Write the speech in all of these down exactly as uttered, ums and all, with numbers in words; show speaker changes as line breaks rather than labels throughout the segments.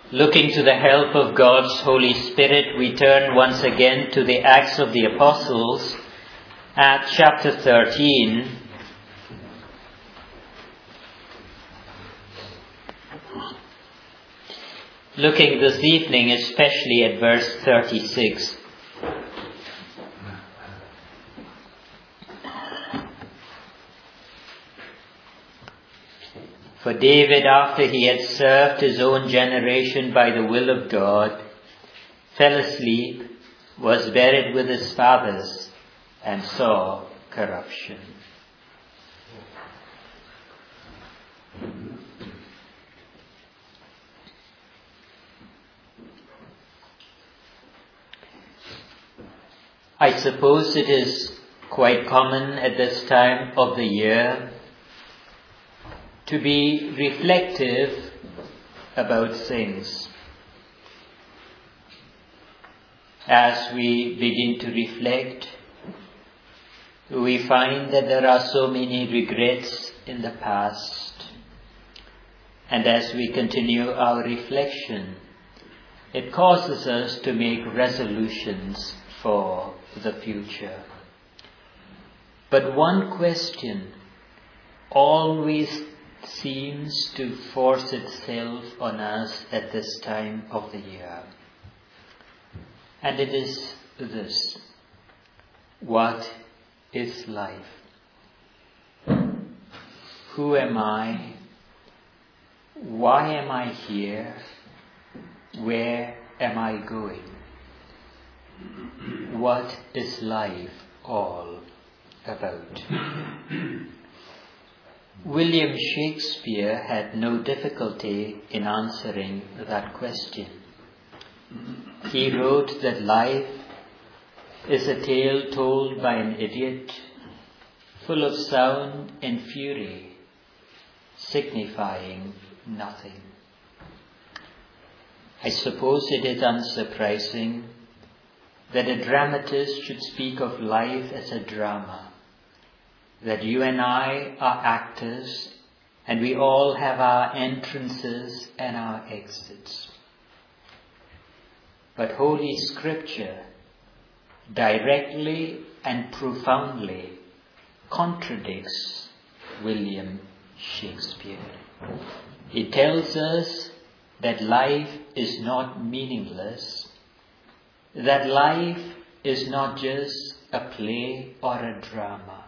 Looking to the help of God's Holy Spirit, we turn once again to the Acts of the Apostles at chapter thirteen. Looking this evening especially at verse thirty-six. For David, after he had served his own generation by the will of God, fell asleep, was buried with his fathers, and saw corruption. I suppose it is quite common at this time of the year to be reflective about things. As we begin to reflect, we find that there are so many regrets in the past. And as we continue our reflection, it causes us to make resolutions for the future. But one question always seems to force itself on us at this time of the year. And it is this: what is life? Who am I? Why am I here? Where am I going? What is life all about? William Shakespeare had no difficulty in answering that question. He wrote that life is a tale told by an idiot, full of sound and fury, signifying nothing. I suppose it is unsurprising that a dramatist should speak of life as a drama, that you and I are actors, and we all have our entrances and our exits. But Holy Scripture directly and profoundly contradicts William Shakespeare. It tells us that life is not meaningless, that life is not just a play or a drama.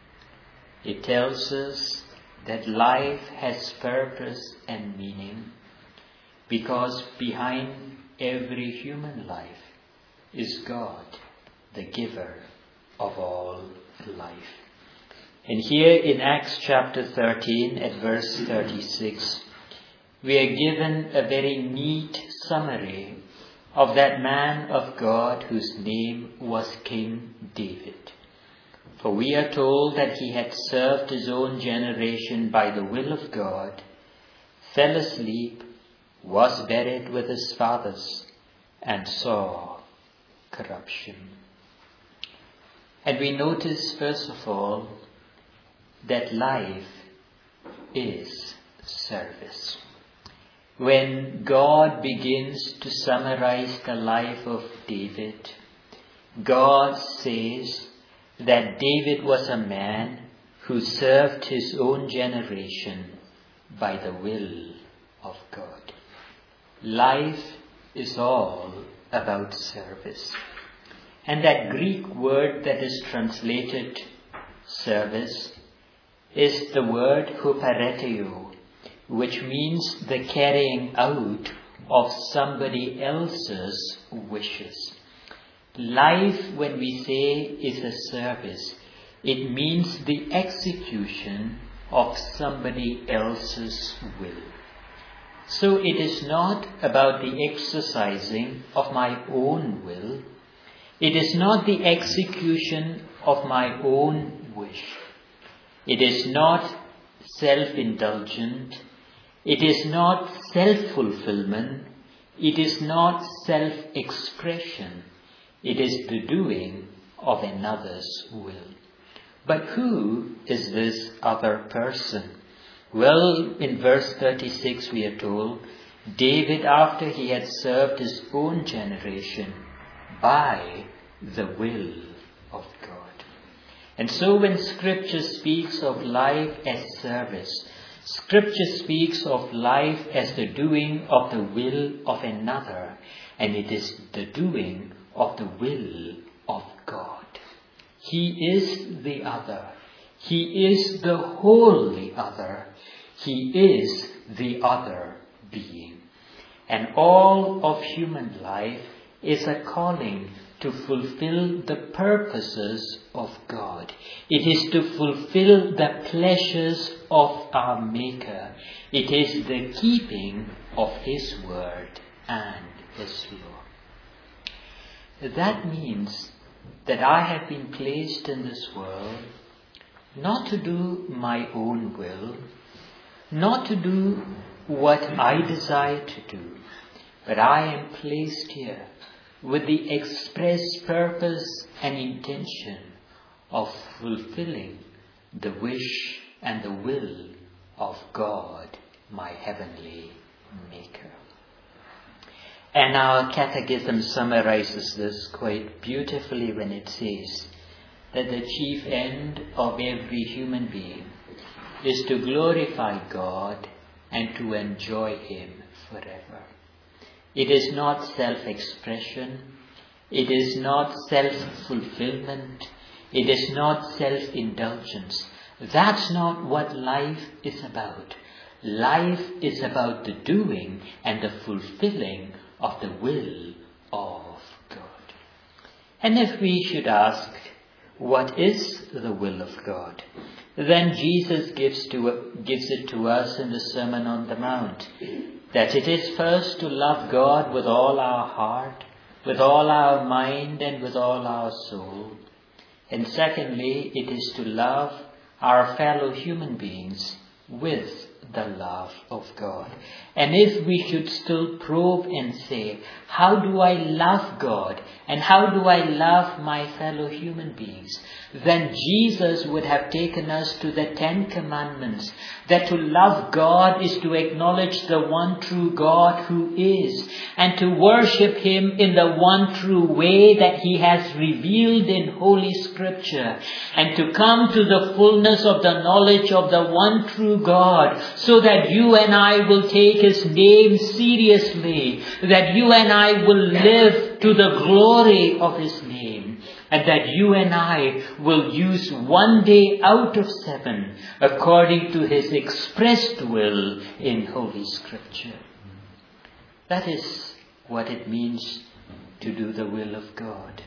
It tells us that life has purpose and meaning, because behind every human life is God, the giver of all life. And here in Acts chapter thirteen at verse thirty-six, we are given a very neat summary of that man of God whose name was King David. For we are told that he had served his own generation by the will of God, fell asleep, was buried with his fathers, and saw corruption. And we notice, first of all, that life is service. When God begins to summarize the life of David, God says that David was a man who served his own generation by the will of God. Life is all about service. And that Greek word that is translated service is the word hupareteo, which means the carrying out of somebody else's wishes. Life, when we say is a service, it means the execution of somebody else's will. So it is not about the exercising of my own will. It is not the execution of my own wish. It is not self-indulgent. It is not self-fulfillment. It is not self-expression. It is the doing of another's will. But who is this other person? Well, in verse thirty-six we are told David, after he had served his own generation by the will of God. And so when Scripture speaks of life as service, Scripture speaks of life as the doing of the will of another, and it is the doing of the will of God. He is the other. He is the wholly other. He is the other being. And all of human life is a calling to fulfill the purposes of God. It is to fulfill the pleasures of our Maker. It is the keeping of His word and His law. That means that I have been placed in this world not to do my own will, not to do what I desire to do, but I am placed here with the express purpose and intention of fulfilling the wish and the will of God, my heavenly Maker. And our catechism summarizes this quite beautifully when it says that the chief end of every human being is to glorify God and to enjoy Him forever. It is not self-expression. It is not self-fulfillment. It is not self-indulgence. That's not what life is about. Life is about the doing and the fulfilling of the will of God. And if we should ask, what is the will of God? Then Jesus gives, to, gives it to us in the Sermon on the Mount. That it is first to love God with all our heart, with all our mind and with all our soul. And secondly, it is to love our fellow human beings with the love of God. And if we should still probe and say, how do I love God and how do I love my fellow human beings? Then Jesus would have taken us to the Ten Commandments, that to love God is to acknowledge the one true God who is, and to worship Him in the one true way that He has revealed in Holy Scripture, and to come to the fullness of the knowledge of the one true God, so that you and I will take His name seriously, that you and I will live to the glory of His name, and that you and I will use one day out of seven according to His expressed will in Holy Scripture. That is what it means to do the will of God.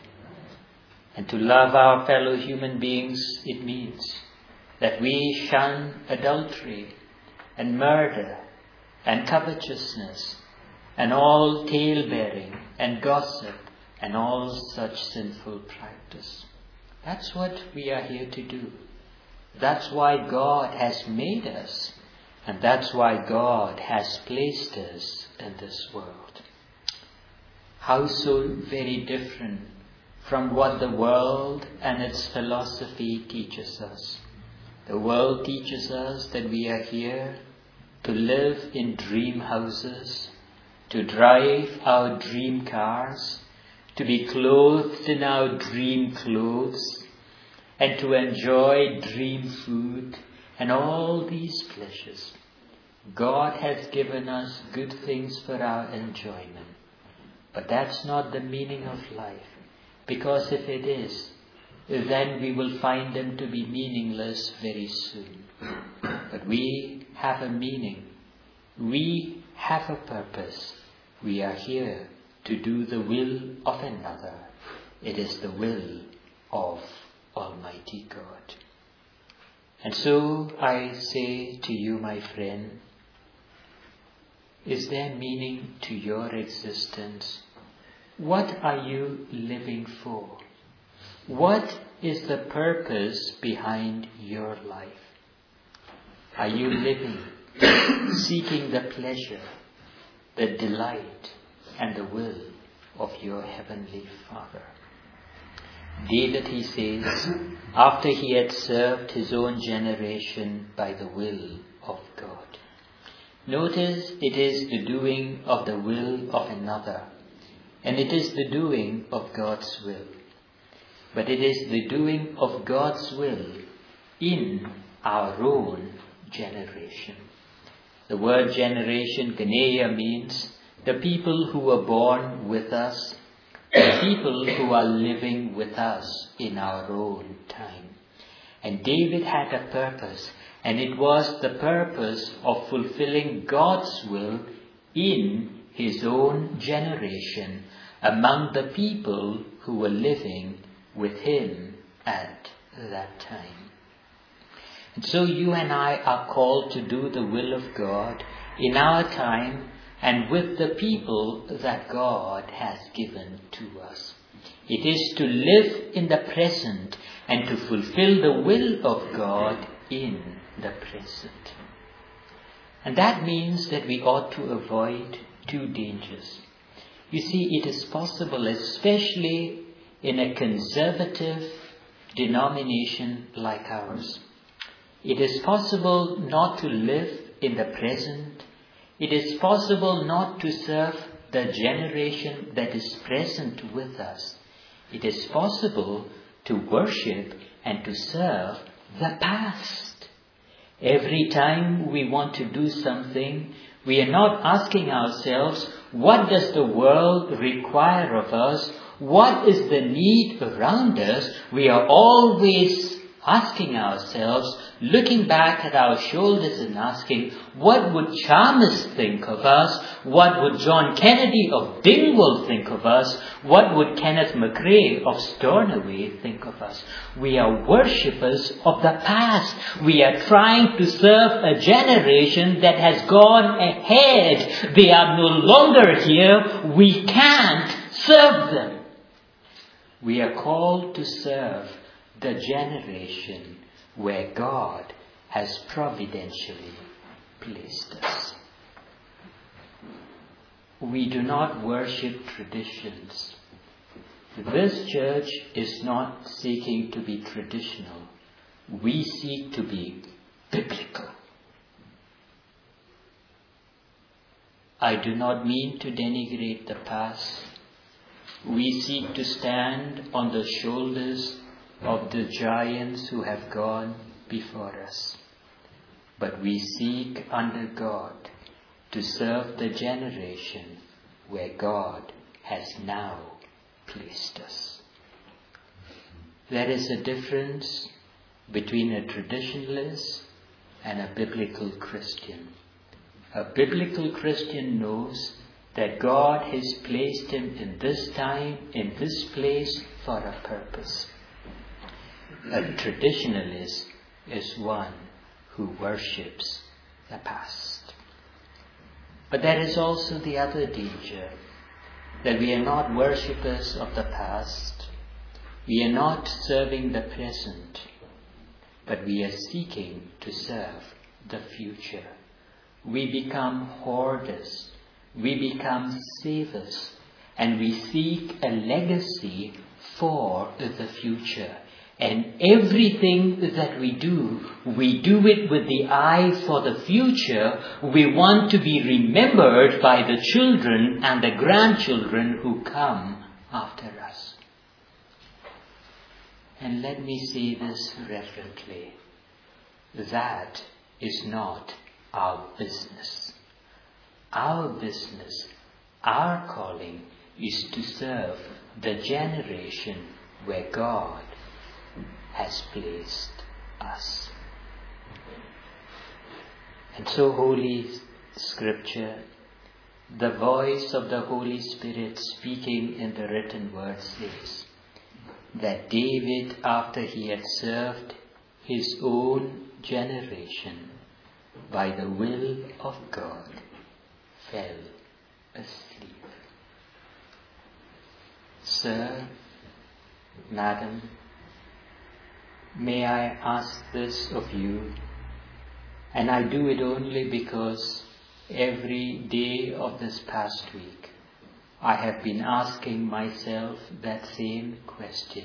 And to love our fellow human beings, it means that we shun adultery and murder and covetousness and all tale-bearing and gossip and all such sinful practice. That's what we are here to do. That's why God has made us, and that's why God has placed us in this world. How so very different from what the world and its philosophy teaches us. The world teaches us that we are here to live in dream houses, to drive our dream cars, to be clothed in our dream clothes, and to enjoy dream food and all these pleasures. God has given us good things for our enjoyment. But that's not the meaning of life. Because if it is, then we will find them to be meaningless very soon. But we have a meaning. We have a purpose. We are here to do the will of another. It is the will of Almighty God. And so I say to you, my friend, is there meaning to your existence? What are you living for? What is the purpose behind your life? Are you living, seeking the pleasure, the delight, and the will of your Heavenly Father? David, he says, after he had served his own generation by the will of God. Notice it is the doing of the will of another, and it is the doing of God's will. But it is the doing of God's will in our own generation. The word generation, Ganeya, means the people who were born with us, the people who are living with us in our own time. And David had a purpose, and it was the purpose of fulfilling God's will in his own generation among the people who were living with him at that time. And so you and I are called to do the will of God in our time and with the people that God has given to us. It is to live in the present and to fulfill the will of God in the present. And that means that we ought to avoid two dangers. You see, it is possible, especially in a conservative denomination like ours, it is possible not to live in the present. It is possible not to serve the generation that is present with us. It is possible to worship and to serve the past. Every time we want to do something, we are not asking ourselves, what does the world require of us? What is the need around us? We are always asking ourselves, looking back at our shoulders and asking, what would Chalmers think of us? What would John Kennedy of Dingwall think of us? What would Kenneth McRae of Stornoway think of us? We are worshippers of the past. We are trying to serve a generation that has gone ahead. They are no longer here. We can't serve them. We are called to serve the generation where God has providentially placed us. We do not worship traditions. This church is not seeking to be traditional. We seek to be biblical. I do not mean to denigrate the past. We seek to stand on the shoulders of the giants who have gone before us. But we seek under God to serve the generation where God has now placed us. There is a difference between a traditionalist and a biblical Christian. A biblical Christian knows that God has placed him in this time, in this place for a purpose. A traditionalist is one who worships the past. But there is also the other danger, that we are not worshippers of the past. We are not serving the present, but we are seeking to serve the future. We become hoarders. We become savers. And we seek a legacy for the future. And everything that we do, we do it with the eye for the future. We want to be remembered by the children and the grandchildren who come after us. And let me say this reverently. That is not our business. Our business, our calling, is to serve the generation where God has placed us. And so Holy Scripture, the voice of the Holy Spirit speaking in the written word, says that David, after he had served his own generation by the will of God, fell asleep. Sir, Madam, may I ask this of you, and I do it only because every day of this past week I have been asking myself that same question.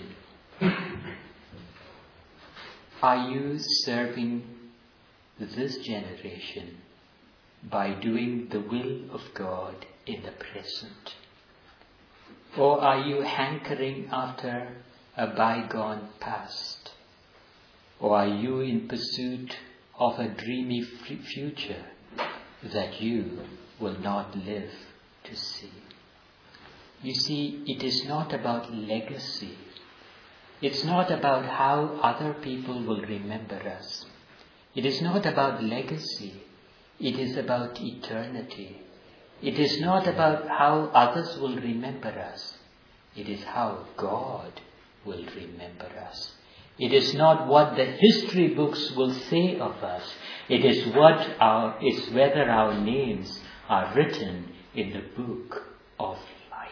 Are you serving this generation by doing the will of God in the present? Or are you hankering after a bygone past? Or are you in pursuit of a dreamy future that you will not live to see? You see, it is not about legacy. It's not about how other people will remember us. It is not about legacy. It is about eternity. It is not about how others will remember us. It is how God will remember us. It is not what the history books will say of us. It is what our, it's whether our names are written in the book of life.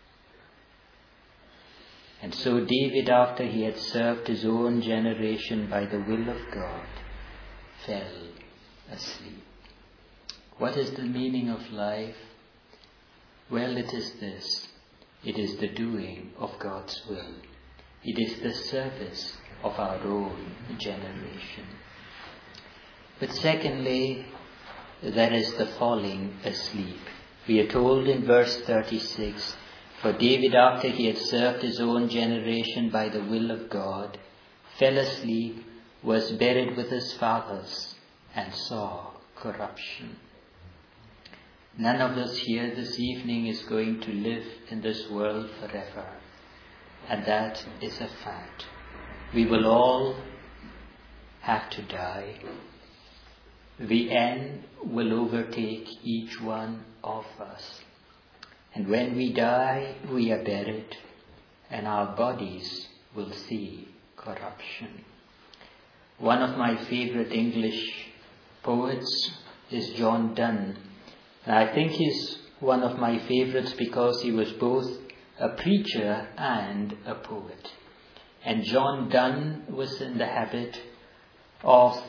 And so David, after he had served his own generation by the will of God, fell asleep. What is the meaning of life? Well, it is this. It is the doing of God's will. It is the service of our own generation. But secondly, there is the falling asleep. We are told in verse thirty-six, for David, after he had served his own generation by the will of God, fell asleep, was buried with his fathers, and saw corruption. None of us here this evening is going to live in this world forever. And that is a fact. We will all have to die. The end will overtake each one of us. And when we die, we are buried, and our bodies will see corruption. One of my favorite English poets is John Donne. And I think he's one of my favorites because he was both a preacher and a poet. And John Donne was in the habit of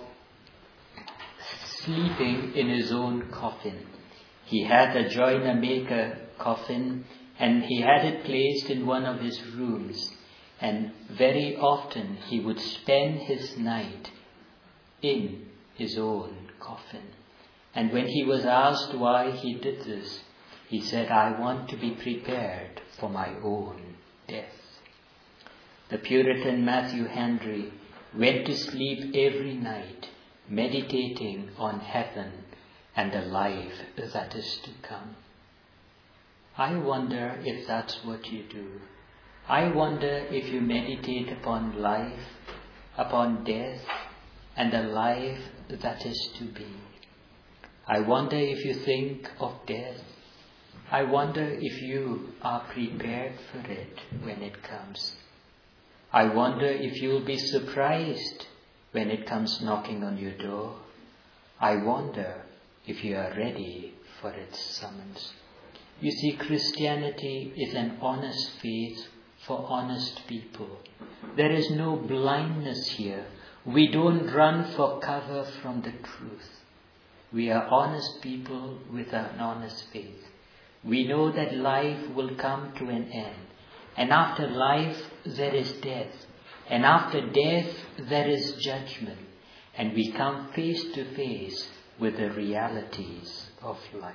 sleeping in his own coffin. He had a joiner maker coffin, and he had it placed in one of his rooms. And very often he would spend his night in his own coffin. And when he was asked why he did this, he said, I want to be prepared for my own death. The Puritan Matthew Henry went to sleep every night, meditating on heaven and the life that is to come. I wonder if that's what you do. I wonder if you meditate upon life, upon death, and the life that is to be. I wonder if you think of death. I wonder if you are prepared for it when it comes. I wonder if you'll be surprised when it comes knocking on your door. I wonder if you are ready for its summons. You see, Christianity is an honest faith for honest people. There is no blindness here. We don't run for cover from the truth. We are honest people with an honest faith. We know that life will come to an end. And after life, there is death. And after death, there is judgment. And we come face to face with the realities of life.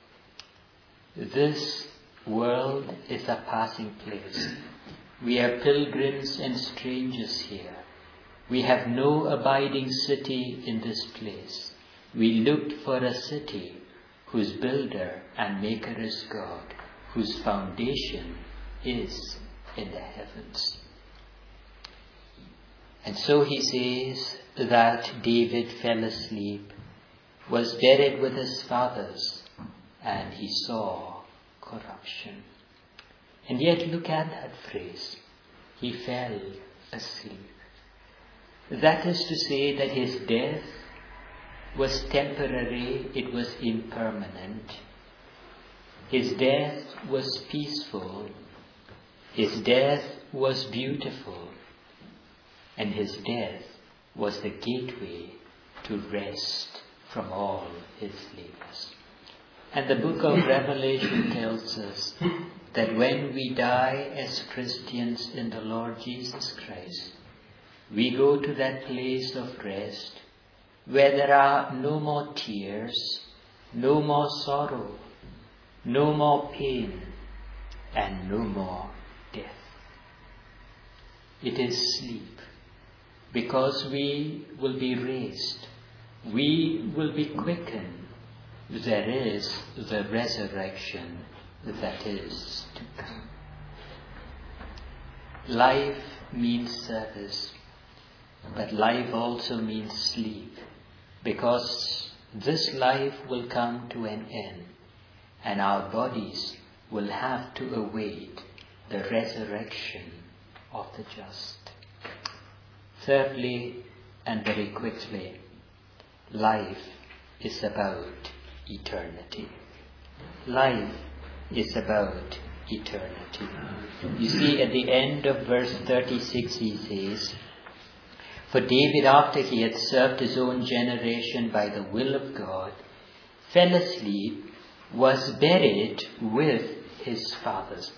This world is a passing place. We are pilgrims and strangers here. We have no abiding city in this place. We looked for a city whose builder and maker is God, whose foundation is in the heavens. And so he says that David fell asleep, was buried with his fathers, and he saw corruption. And yet look at that phrase, he fell asleep. That is to say that his death was temporary, it was impermanent. His death was peaceful, his death was beautiful, and his death was the gateway to rest from all his labors. And the book of Revelation tells us that when we die as Christians in the Lord Jesus Christ, we go to that place of rest where there are no more tears, no more sorrow, no more pain, and no more death. It is sleep, because we will be raised, we will be quickened. There is the resurrection that is to come. Life means service, but life also means sleep, because this life will come to an end, and our bodies will have to await the resurrection of the just. Thirdly, and very quickly, life is about eternity. Life is about eternity. You see, at the end of verse thirty-six he says, "For David, after he had served his own generation by the will of God, fell asleep, was buried with his fathers."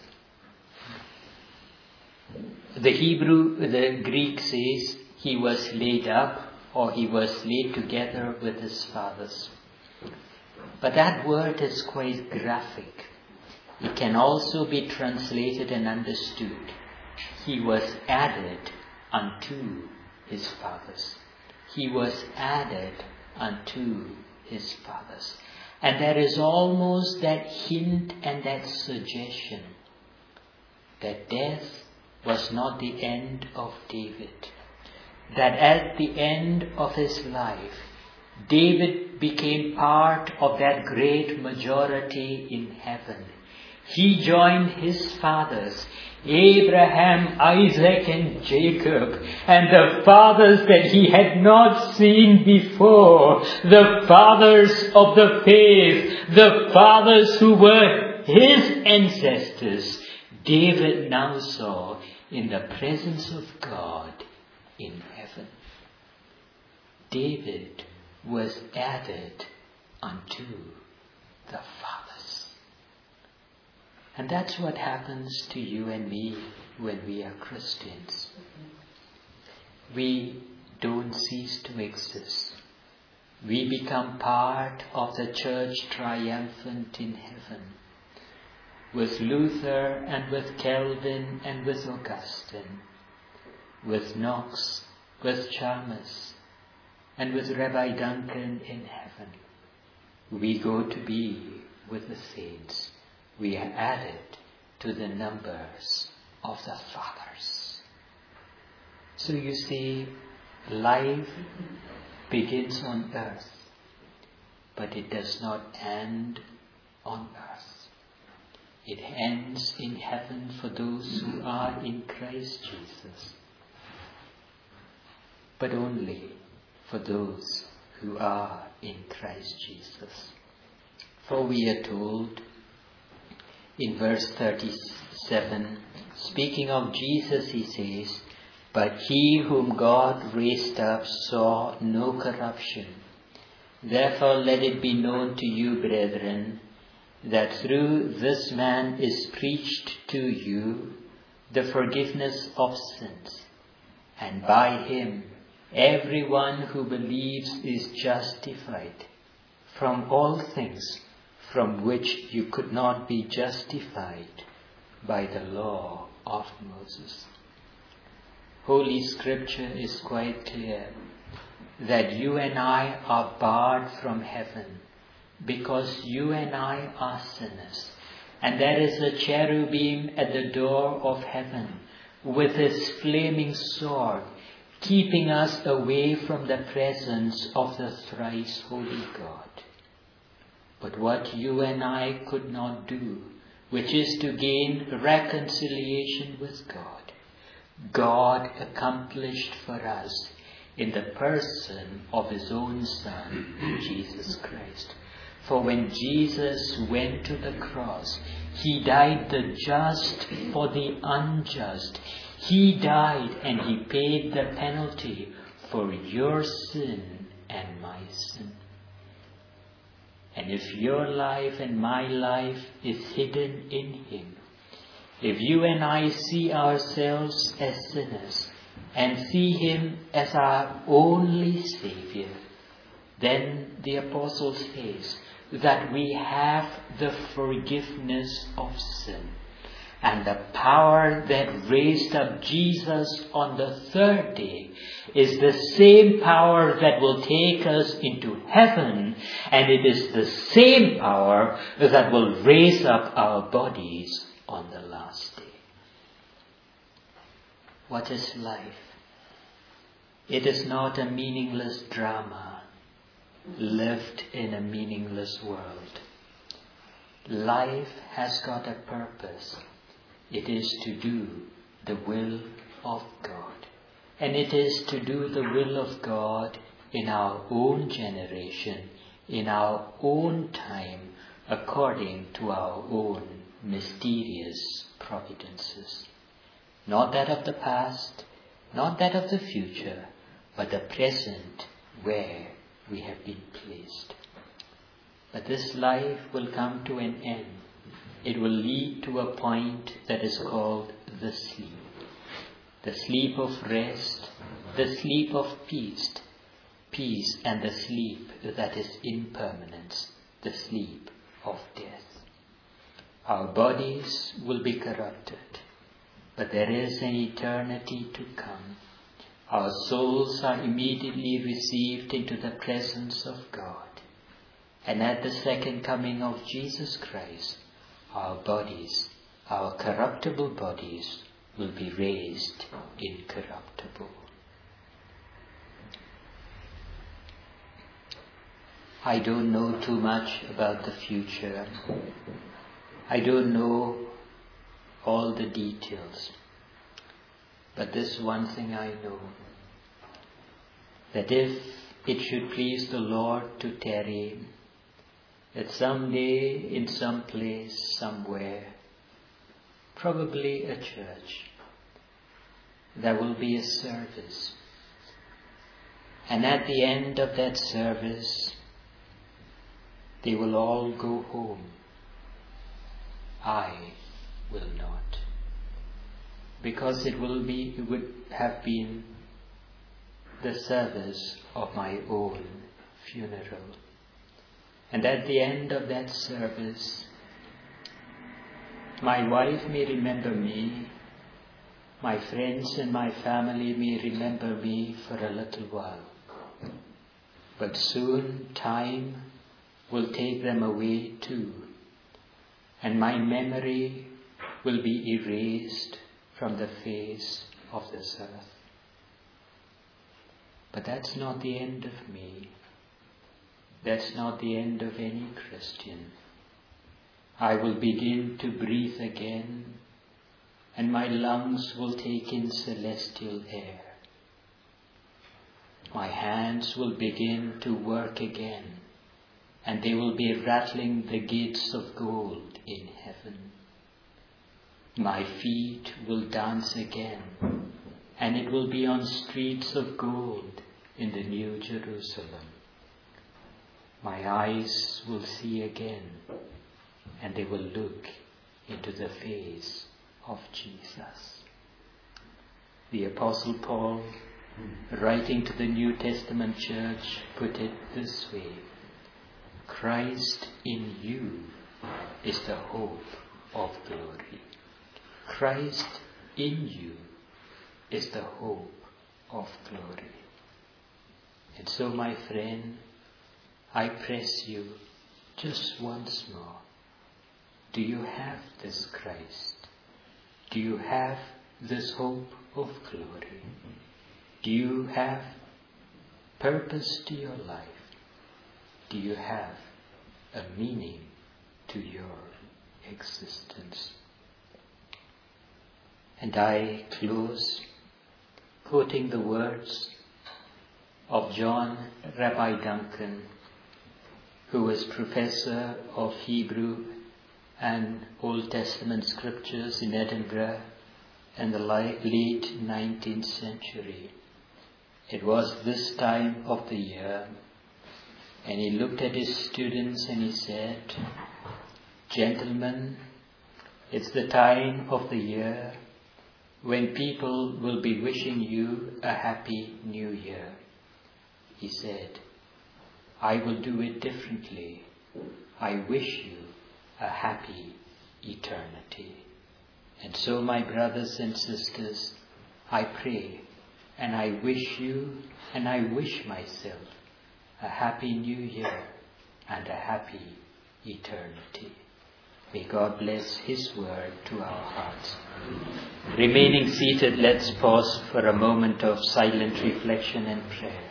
The Hebrew, the Greek says he was laid up, or he was laid together with his fathers. But that word is quite graphic. It can also be translated and understood. He was added unto his fathers. He was added unto his fathers. And there is almost that hint and that suggestion that death was not the end of David. That at the end of his life, David became part of that great majority in heaven. He joined his fathers, Abraham, Isaac, and Jacob, and the fathers that he had not seen before, the fathers of the faith, the fathers who were his ancestors, David now saw in the presence of God in heaven. David was added unto the fathers. And that's what happens to you and me when we are Christians. We don't cease to exist. We become part of the church triumphant in heaven, with Luther and with Calvin and with Augustine, with Knox, with Chalmers, and with Rabbi Duncan in heaven. We go to be with the saints. We are added to the numbers of the fathers. So you see, life begins on earth, but it does not end on earth. It ends in heaven for those who are in Christ Jesus, but only for those who are in Christ Jesus. For we are told in verse thirty-seven, speaking of Jesus, he says, "But he whom God raised up saw no corruption. Therefore let it be known to you, brethren, that through this man is preached to you the forgiveness of sins, and by him everyone who believes is justified from all things from which you could not be justified by the law of Moses." Holy Scripture is quite clear that you and I are barred from heaven because you and I are sinners. And there is a cherubim at the door of heaven with his flaming sword, keeping us away from the presence of the thrice holy God. But what you and I could not do, which is to gain reconciliation with God, God accomplished for us in the person of his own Son, Jesus Christ. For when Jesus went to the cross, he died the just for the unjust. He died and he paid the penalty for your sin and my sin. And if your life and my life is hidden in him, if you and I see ourselves as sinners and see him as our only Savior, then the Apostle says, that we have the forgiveness of sin. And the power that raised up Jesus on the third day is the same power that will take us into heaven, and it is the same power that will raise up our bodies on the last day. What is life? It is not a meaningless drama lived in a meaningless world. Life has got a purpose. It is to do the will of God. And it is to do the will of God in our own generation, in our own time, according to our own mysterious providences. Not that of the past, not that of the future, but the present where we have been placed. But this life will come to an end. It will lead to a point that is called the sleep. The sleep of rest, the sleep of peace, peace and the sleep that is impermanence, the sleep of death. Our bodies will be corrupted, but there is an eternity to come. Our souls are immediately received into the presence of God. And at the second coming of Jesus Christ, our bodies, our corruptible bodies, will be raised incorruptible. I don't know too much about the future. I don't know all the details. But this one thing I know, that if it should please the Lord to tarry, that someday in some place, somewhere, probably a church, there will be a service. And at the end of that service, they will all go home. I will not. Because it will be, it would have been the service of my own funeral. And at the end of that service, my wife may remember me, my friends and my family may remember me for a little while. But soon time will take them away too, and my memory will be erased from the face of this earth. But that's not the end of me. That's not the end of any Christian. I will begin to breathe again, and my lungs will take in celestial air. My hands will begin to work again, and they will be rattling the gates of gold in heaven. My feet will dance again, and it will be on streets of gold in the New Jerusalem. My eyes will see again, and they will look into the face of Jesus. The Apostle Paul, writing to the New Testament church, put it this way: Christ in you is the hope of glory. Christ in you is the hope of glory. And so, my friend, I press you just once more. Do you have this Christ? Do you have this hope of glory? Do you have purpose to your life? Do you have a meaning to your existence? And I close quoting the words of John Rabbi Duncan, who was professor of Hebrew and Old Testament scriptures in Edinburgh in the late nineteenth century. It was this time of the year, and he looked at his students and he said, "Gentlemen, it's the time of the year when people will be wishing you a happy new year." He said, "I will do it differently I wish you a happy eternity. And so, my brothers and sisters, I pray and I wish you and I wish myself a happy new year and a happy eternity. May God bless His word to our hearts. Remaining seated, let's pause for a moment of silent reflection and prayer.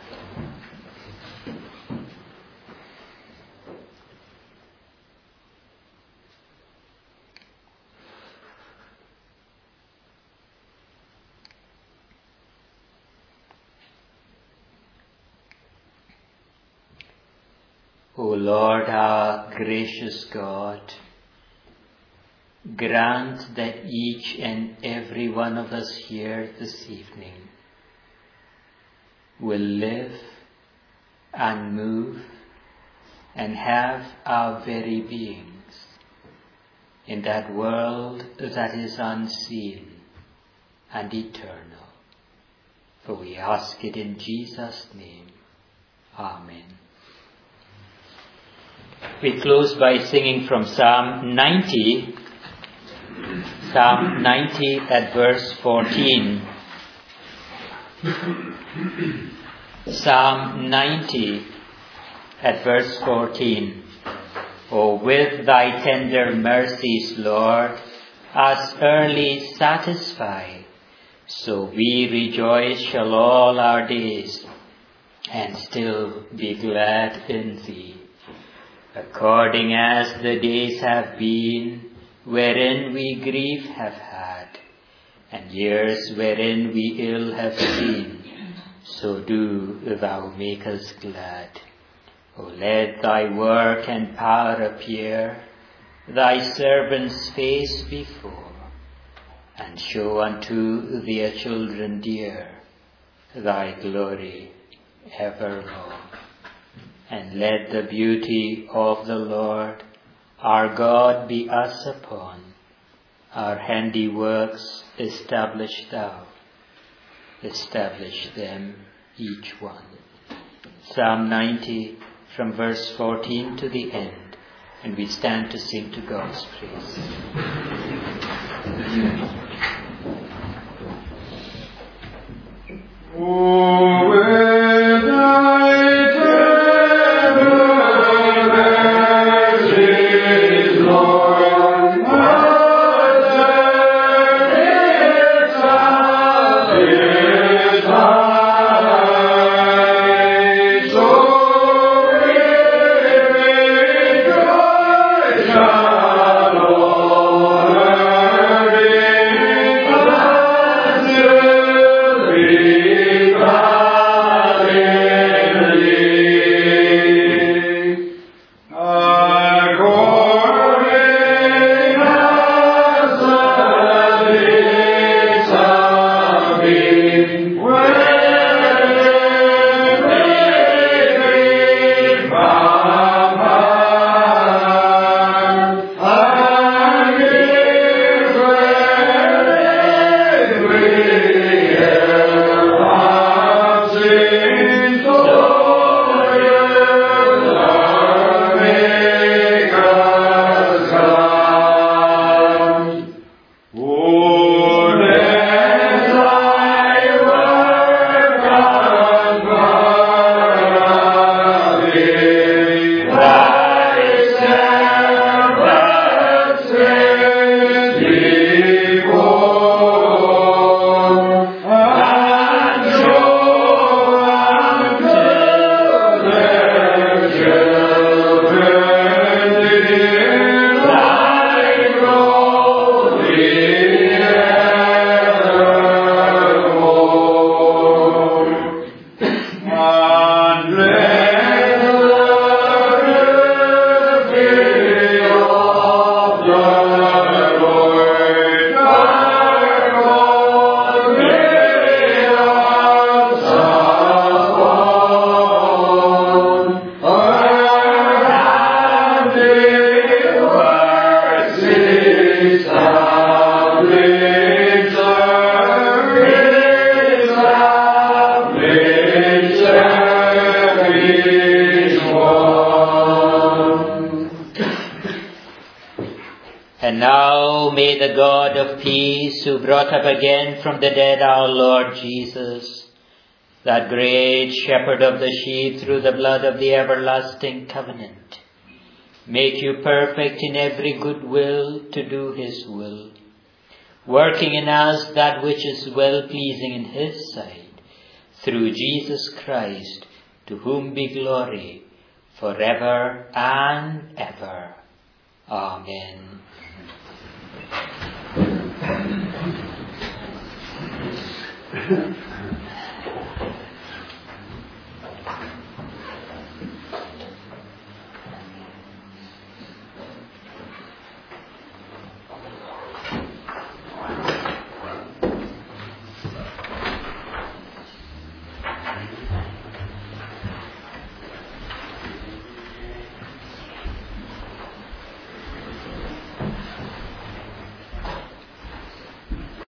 O Lord, our gracious God, grant that each and every one of us here this evening will live and move and have our very beings in that world that is unseen and eternal. For we ask it in Jesus' name. Amen. We close by singing from Psalm ninety, Psalm ninety at verse fourteen. Psalm ninety at verse fourteen. O with thy tender mercies, Lord, us early satisfy, so we rejoice shall all our days, and still be glad in thee. According as the days have been, wherein we grief have had, and years wherein we ill have seen, so do thou make us glad. O let thy work and power appear, thy servants' face before, and show unto their children dear thy glory evermore. And let the beauty of the Lord our God be us upon. Our handiworks establish thou. Establish them each one. Psalm ninety from verse fourteen to the end. And we stand to sing to God's praise.
Oh, when I Bye.
And now may the God of peace, who brought up again from the dead our Lord Jesus, that great shepherd of the sheep through the blood of the everlasting covenant, make you perfect in every good will to do his will, working in us that which is well-pleasing in his sight, through Jesus Christ, to whom be glory forever and ever. Amen.
Thank you.